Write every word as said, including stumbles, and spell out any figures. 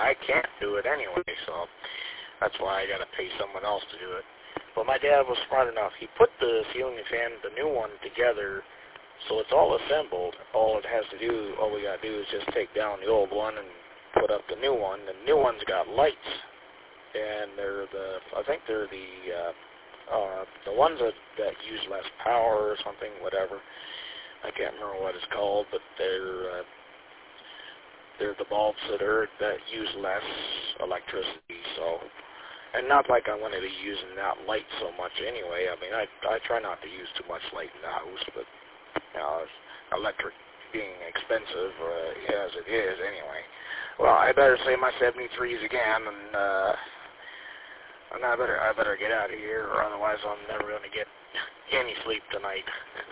I can't do it anyway, so that's why I got to pay someone else to do it. But my dad was smart enough. He put the ceiling fan, the new one, together, so it's all assembled. All it has to do, all we got to do is just take down the old one and put up the new one. The new one's got lights, and they're the, I think they're the, uh, uh, the ones that, that use less power or something, whatever. I can't remember what it's called, but they're, uh, they're the bulbs that are, that use less electricity, so. And not like I want to be using that light so much anyway. I mean, I I try not to use too much light in the house, but, you know, electric being expensive uh, as it is anyway. Well, I better say my seventy-threes again, and uh, and I better I better get out of here, or otherwise I'm never going to get any sleep tonight.